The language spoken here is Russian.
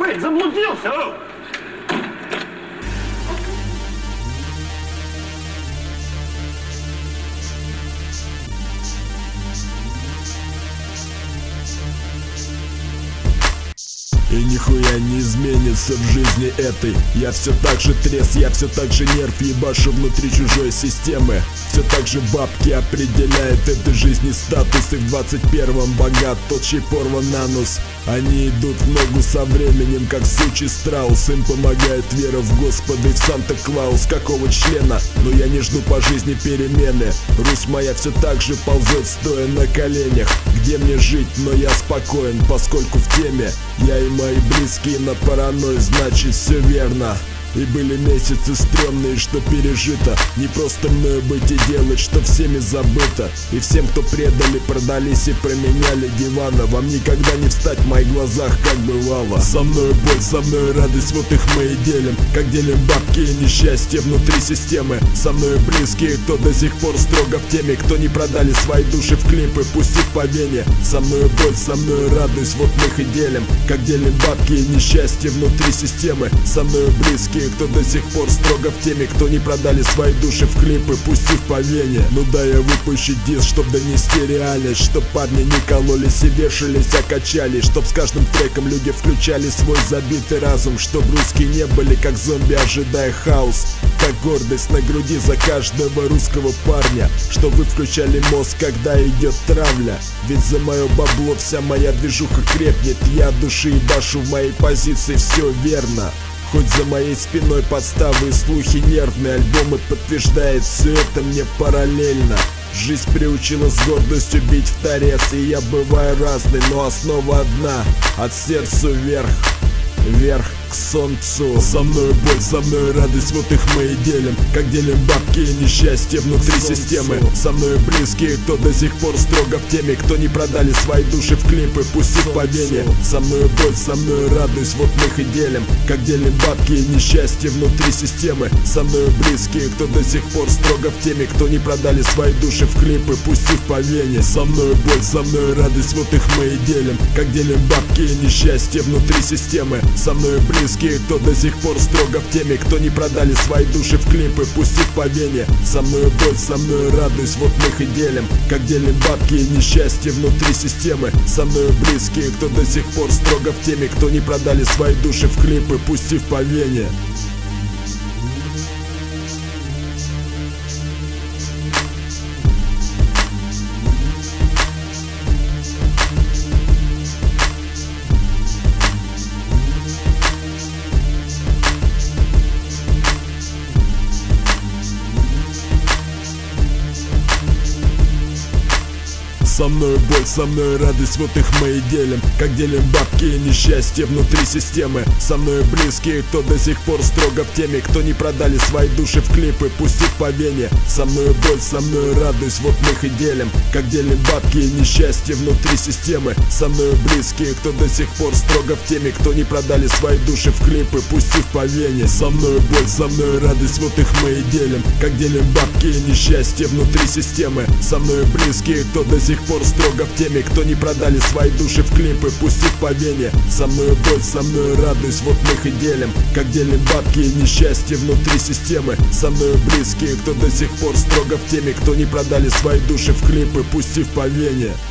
Эй, заблудился! И нихуя не изменится в жизни этой. Я все так же трес, я все так же нерв, ебашу внутри чужой системы. Все так же бабки определяют этой жизни статус. И в 21-м богат тот, чей порван анус. Они идут в ногу со временем, как сучий страус. Им помогает вера в Господа и в Санта-Клаус. Какого члена? Но я не жду по жизни перемены. Русь моя все так же ползет, стоя на коленях. Где мне жить? Но я спокоен, поскольку в теме. Я и мои близкие на паранойи, значит все верно. И были месяцы стрёмные, что пережито. Не просто мною быть и делать, что всеми забыто. И всем, кто предали, продались и променяли дивана. Вам никогда не встать в моих глазах, как бывало. Со мною боль, со мною радость, вот их мы и делим. Как делим бабки и несчастье внутри системы. Со мною близкие, кто до сих пор строго в теме. Кто не продали свои души в клипы, пустив по вене. Со мною боль, со мною радость, вот мы их и делим. Как делим бабки и несчастье внутри системы. Со мною близкие, кто до сих пор строго в теме. Кто не продали свои души в клипы, пустив по вене. Ну да, я выпущу диск, чтоб донести реальность. Чтоб парни не кололись и вешались, а качались. Чтоб с каждым треком люди включали свой забитый разум. Чтоб русские не были как зомби, ожидая хаос. Как гордость на груди за каждого русского парня. Чтоб вы включали мозг, когда идет травля. Ведь за мое бабло вся моя движуха крепнет. Я от души ебашу, в моей позиции все верно. Хоть за моей спиной подставы и слухи нервные. Альбомы подтверждает, все это мне параллельно. Жизнь приучила с гордостью бить в торец. И я бываю разный, но основа одна. От сердца вверх, вверх к солнцу. Со мною боль, со мною радость, вот их мы и делим. Как делим бабки и несчастье внутри системы. Со мною близкие, кто до сих пор строго в теме. Кто не продали свои души в клипы, пустив по вене. Со мною боль, со мною радость, вот мы их и делим. Как делим бабки и несчастье внутри системы. Со мною близкие, кто до сих пор строго в теме. Кто не продали свои души в клипы, пустив по вене. Со мною боль, со мною радость, вот их мы и делим. Как делим бабки и несчастье внутри системы. Со мною близкие, кто до сих пор строго в теме. Кто не продали свои души в клипы, пустив по вене. Со мною боль, со мною радость, вот мы их и делим. Как делим бабки и несчастье внутри системы. Со мною близкие, кто до сих пор строго в теме. Кто не продали свои души в клипы, пустив по вене. Со мною боль, со мною радость, вот их мы и делим. Как делим бабки и несчастье внутри системы. Со мною близкие, кто до сих пор строго в теме. Кто не продали свои души в клипы, пустив по вене. Со мною боль, со мною радость, вот мы их и делим. Как делим бабки и несчастье внутри системы. Со мною близкие, кто до сих пор строго в теме. Кто не продали свои души в клипы, пустив по вене. Со мною боль, со мною радость, вот их мы и делим. Как делим бабки и несчастье внутри системы. Со мною близкие, кто до сих пор строго в теме. Кто не продали свои души в клипы, пустив по вене. Со мною боль, со мною радость, вот мы их и делим. Как делим бабки и несчастье внутри системы. Со мною близкие, кто до сих пор строго в теме. Кто не продали свои души в клипы, пустив по вене.